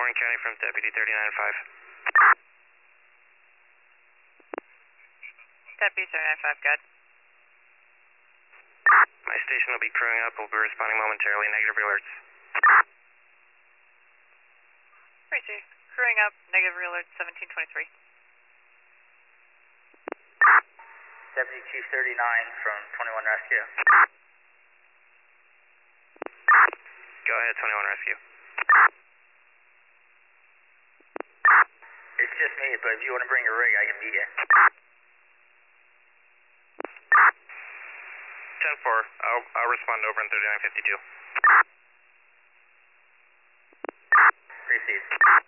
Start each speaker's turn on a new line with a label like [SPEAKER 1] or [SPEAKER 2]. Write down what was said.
[SPEAKER 1] Warren County from Deputy 39-5.
[SPEAKER 2] Deputy 39-5, good.
[SPEAKER 1] My station will be crewing up. We'll be responding momentarily. Negative alerts.
[SPEAKER 2] Tracy, crewing up, negative alert 1723.
[SPEAKER 3] Deputy Chief 39 from 21 Rescue.
[SPEAKER 1] Go ahead, 21 Rescue.
[SPEAKER 3] It's just me, but if you want to bring your rig, I can meet you.
[SPEAKER 1] 10-4. I'll respond over in 3952.
[SPEAKER 3] Proceed.